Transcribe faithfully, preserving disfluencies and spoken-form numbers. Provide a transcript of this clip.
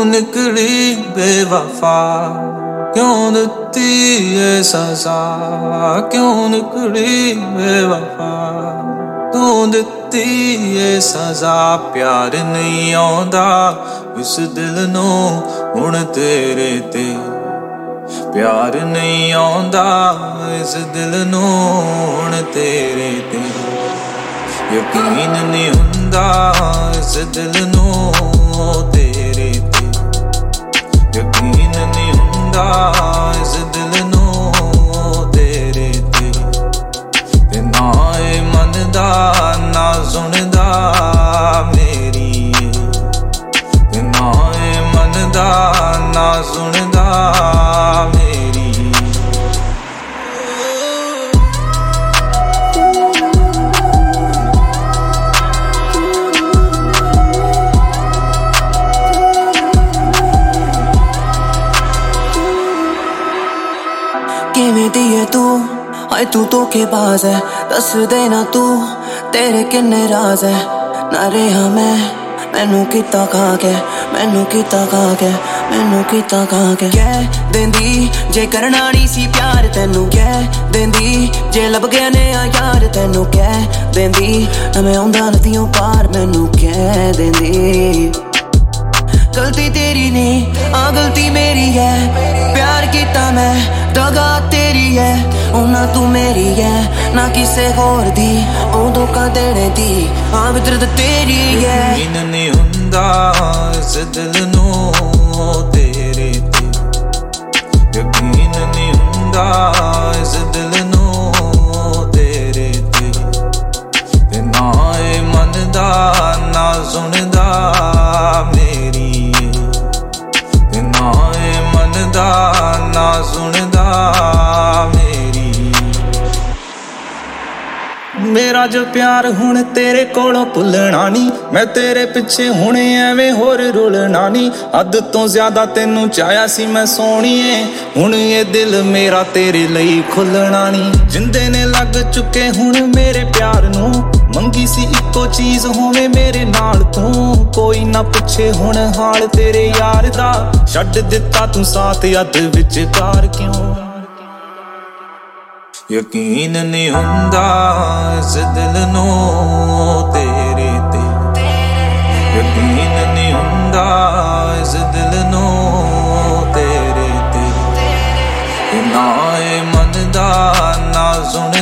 क्यों निकली बेवफा, क्यों दिती ये सजा, क्यों निकली बेवफा, तू दिती ये सजा। प्यार नहीं आउंदा इस दिल नू हुण तेरे ते, प्यार नहीं आउंदा इस दिल नू हुण तेरे ते। यकीन नहीं हुंदा इस दिल नू तेरे ते, यकीन नहीं हुंदा इस दिल नू तेरे ते। ते ना ए मनदा ना सुनदा मेरी, ते ना ए मनदा ना सुनदा मेरी। किवें दी है तू, हाय तू धोखेबाज है, दस देना तू तेरे किन्ने राज है। ना रहा मैं मैनू किता खा के, मैनू किता खा के, मैनू किता खा के। कह देंदी जे करना नहीं सी प्यार तैनू, कह देंदी जे लब गया ने यार तैनू, कह देंदी ना मैं आउंदा नदियों पार, मैनू कह देंदी। गलती तेरी नहीं आ गलती मेरी है, प्यार किता मैं दगा तेरी है, ओ ना तू मेरी है ना किसे होर दी, ओ धोखा देने दी आ विदरत तेरी है। यकीन नहीं हुंदा इस दिल नू तेरे ते, यकीन नहीं हुंदा इस दिल नू तेरे ते। ते ना ए मनदा ना सुनदा मेरी, ते ना ए मनदा ना सुनदा मेरी। मेरा जो प्यार हुण तेरे कोलों भुलना नी, मैं तेरे पिछे हुण एवें होर रुलना नी। हद तो ज्यादा तेनू चाहया सी मैं सोहणीए, हुण ये दिल मेरा तेरे लई खुलना नी। जिंदे ने लग चुके हुण मेरे प्यार नू, मंगी सी इको चीज होवे मेरे नाल तू। कोई ना पुछे हुण हाल तेरे यार दा, छड्ड दिता तू साथ अध विचकार क्यों। यकीन नहीं हुंदा इस दिल नू तेरे ते, यकीन नहीं हुंदा इस दिल नू तेरे ते। ना ए मनदा ना सुन